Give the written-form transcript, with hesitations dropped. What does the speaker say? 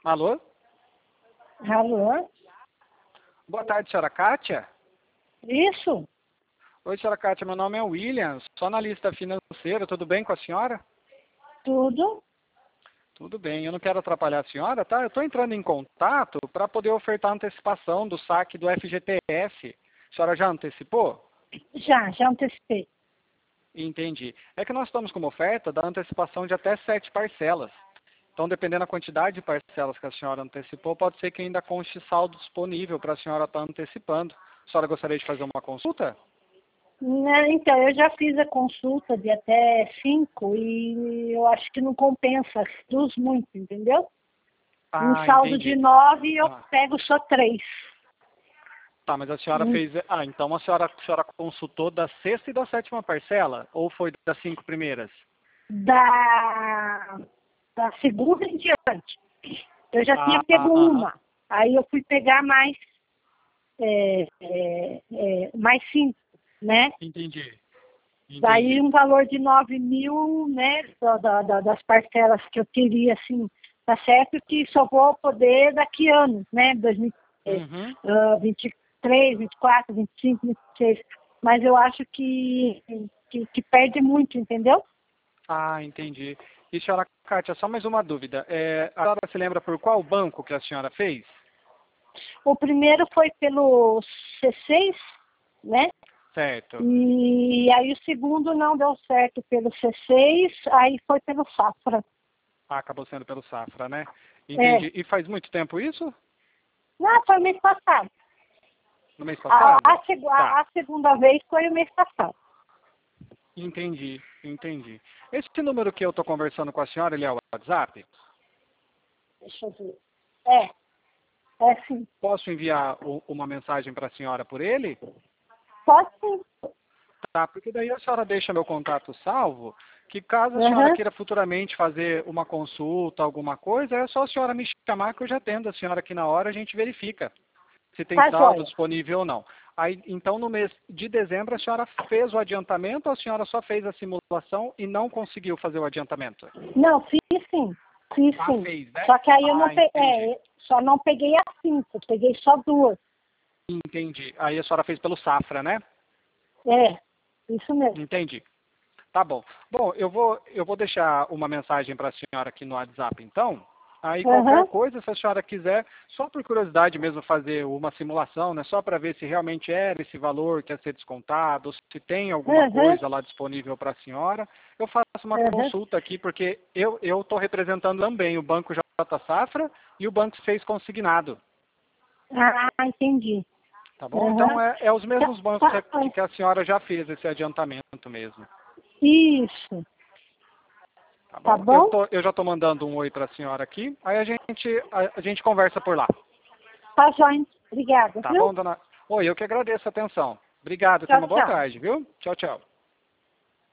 Alô? Alô? Boa tarde, senhora Kátia. Isso? Oi, senhora Kátia, meu nome é William, sou analista financeiro, tudo bem com a senhora? Tudo? Tudo bem, eu não quero atrapalhar a senhora, tá? Eu estou entrando em contato para poder ofertar antecipação do saque do FGTS. A senhora já antecipou? Já antecipei. Entendi. É que nós estamos com uma oferta da antecipação de até 7 parcelas. Então, dependendo da quantidade de parcelas que a senhora antecipou, pode ser que ainda conste saldo disponível para a senhora estar antecipando. A senhora gostaria de fazer uma consulta? Né, então, eu já fiz a consulta de até 5 e eu acho que não compensa, reduz muito, entendeu? Um Ah, saldo de entendi. 9 eu Ah, pego só 3. tá, mas a senhora fez... Ah, então a senhora consultou da sexta e da sétima parcela? Ou foi das 5 primeiras? Da, da segunda em diante. Eu já tinha pego Aham. uma. Aí eu fui pegar mais 5, né? Entendi. Daí Entendi. um valor de 9 mil, né, das parcelas que eu queria, assim, tá certo que só vou poder daqui anos, né, Uhum. 2023, 24, 25, 26, mas eu acho que perde muito, entendeu? Ah, entendi. E senhora Kátia, só mais uma dúvida. A senhora se lembra por qual banco que a senhora fez? O primeiro foi pelo C6, né, Certo. e aí o segundo não deu certo pelo C6, aí foi pelo Safra. Ah, acabou sendo pelo Safra, né? É, Entendi. E faz muito tempo isso? não, foi mês passado. No mês A, passado? a, segu- Tá. a, a segunda vez foi o mês passado. Entendi, entendi. Esse número que eu estou conversando com a senhora, ele é o WhatsApp? Deixa eu ver. É sim. Posso enviar uma mensagem para a senhora por ele? Pode sim. Tá, porque daí a senhora deixa meu contato salvo, que caso a senhora Uhum, queira futuramente fazer uma consulta, alguma coisa, é só a senhora me chamar que eu já atendo a senhora aqui na hora, a gente verifica se tem tá saldo joia. disponível ou não. Aí, então, no mês de dezembro, a senhora fez o adiantamento ou a senhora só fez a simulação e não conseguiu fazer o adiantamento? Não, fiz sim. Fiz Ah, sim. fez, né? Só que aí eu não Ah, entendi. só não peguei as 5, peguei só 2. Entendi. Aí a senhora fez pelo Safra, né? É, isso mesmo. Entendi. Tá bom. Bom, eu vou deixar uma mensagem para a senhora aqui no WhatsApp, então. Aí qualquer Uhum, coisa, se a senhora quiser, só por curiosidade mesmo fazer uma simulação, né? Só para ver se realmente era esse valor que ia ser descontado, se tem alguma uhum, coisa lá disponível para a senhora, eu faço uma uhum. consulta aqui, porque eu estou representando também o Banco J Safra e o Banco 6 Consignado. Ah, entendi. Tá bom? Então Uhum. é os Tá, mesmos bancos tá, que a senhora já fez esse adiantamento mesmo. isso. Tá Tá bom? bom? Eu já estou mandando um oi para a senhora aqui. Aí a gente conversa por lá. Tá joia. Obrigada, Tá viu? bom, dona? Oi, eu que agradeço a atenção. Obrigado, tenha Tchau, uma boa tchau. tarde, viu? Tchau, tchau.